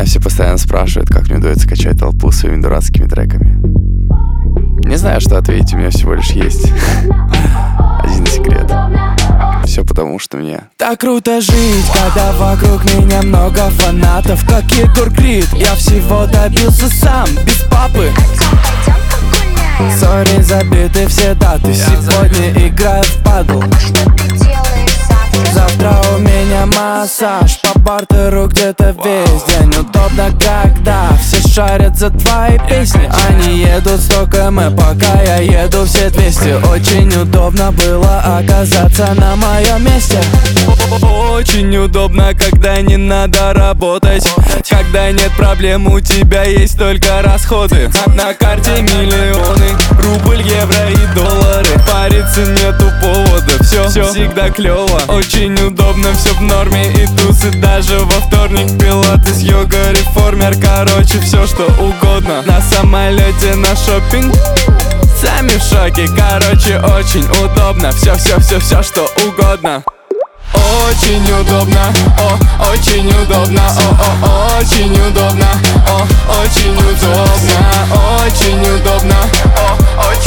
Меня все постоянно спрашивают, как мне удается качать толпу своими дурацкими треками. Не знаю, что ответить, у меня всего лишь есть один секрет. Все потому, что мне так круто жить, когда вокруг меня много фанатов, как Егор Крид. Я всего добился сам, без папы. Сори, забиты все даты. Сегодня играю в падл. Завтра у меня массаж по бартеру где-то весь день. Удобно, когда все шарят за твои песни. Они едут 100 км, пока я еду все 200. Очень удобно было оказаться на моем месте. Очень удобно, когда не надо работать, когда нет проблем, у тебя есть только расходы. На карте миллионы, рубль, евро и доллары. Париться нету повода, все всегда клево. Очень удобно, все в норме и тусы даже во вторник. Пилатес, йога, реформер, короче, все что угодно. На самолете на шопинг, сами в шоке. Короче, очень удобно, все что угодно. Очень удобно, очень удобно, очень удобно, очень удобно, очень удобно, очень